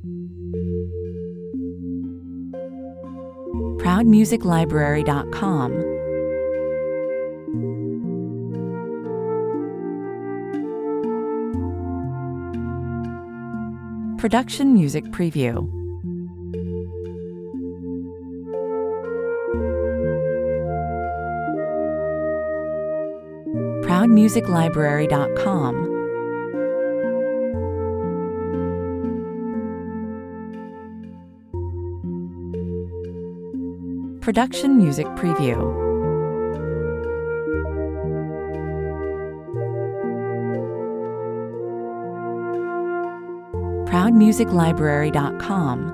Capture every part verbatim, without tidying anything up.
proud music library dot com, Production Music Preview. proud music library dot com, Production Music Preview. proud music library dot com,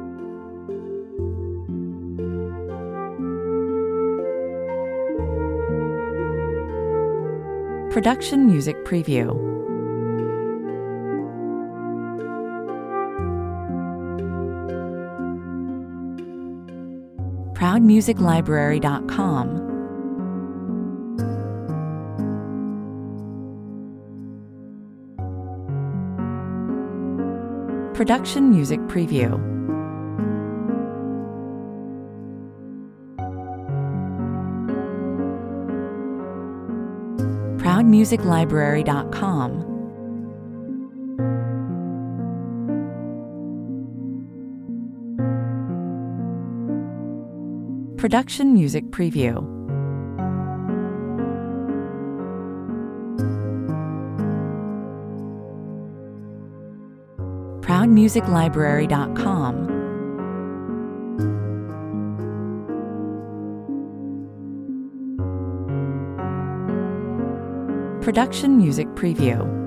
Production Music Preview. proud music library dot com, Production Music Preview. proud music library dot com, Production Music Preview. proud music library dot com, Production Music Preview.